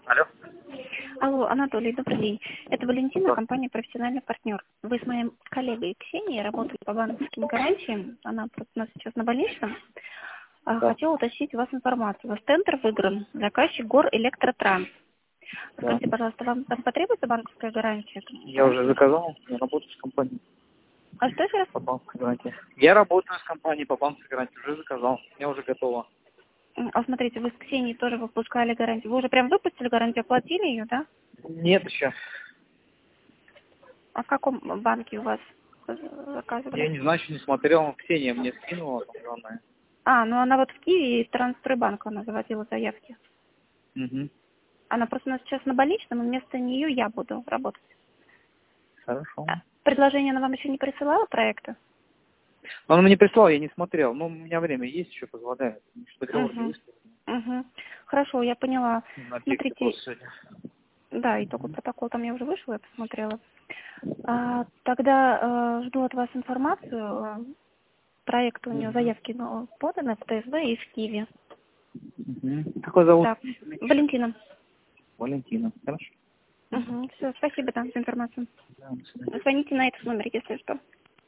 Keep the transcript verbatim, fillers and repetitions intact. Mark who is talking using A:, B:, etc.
A: Алло.
B: Алло, Анатолий, добрый день. Это Валентина,
A: Да.
B: компания «Профессиональный партнер». Вы с моей коллегой Ксенией работали по банковским гарантиям. Она просто у нас сейчас на больничном. А,
A: Да.
B: Хотела уточнить у вас информацию. У вас тендер выигран. Заказчик ГОР Электротранс.
A: Да.
B: Скажите, пожалуйста, вам там потребуется банковская гарантия?
A: Я уже заказал, я работаю с компанией
B: А что сейчас?
A: по банковской гарантии. Я работаю с компанией по банковской гарантии, уже заказал, я уже готова.
B: А смотрите, вы с Ксенией тоже выпускали гарантию. Вы уже прям выпустили гарантию, оплатили ее, да?
A: Нет еще.
B: А в каком банке у вас э,
A: Я
B: заказывали?
A: не знаю, еще не смотрел, Ксения мне скинула там данные.
B: А, ну она вот в Киеве и Трансстройбанк она заводила заявки.
A: Угу.
B: Она просто у нас сейчас на больничном, и вместо нее я буду работать.
A: Хорошо.
B: А предложение она вам еще не присылала проекта?
A: Но он мне прислал, я не смотрел. Ну, у меня время есть, еще позволяет. Еще договор не
B: Угу.
A: выставил.
B: Угу. Хорошо, я поняла.
A: На тексте
B: Смотрите,
A: просто сегодня.
B: да, итог протокол там я уже вышла, я посмотрела. А, тогда э, жду от вас информацию. Э, Проект у нее
A: Угу.
B: заявки ну, поданы в ТСБ и в Киеве.
A: Угу. Какой зовут?
B: Да, Валентина.
A: Валентина. Хорошо.
B: Угу. Все, спасибо там за информацию.
A: Да, до свидания.
B: Звоните на этот номер, если что.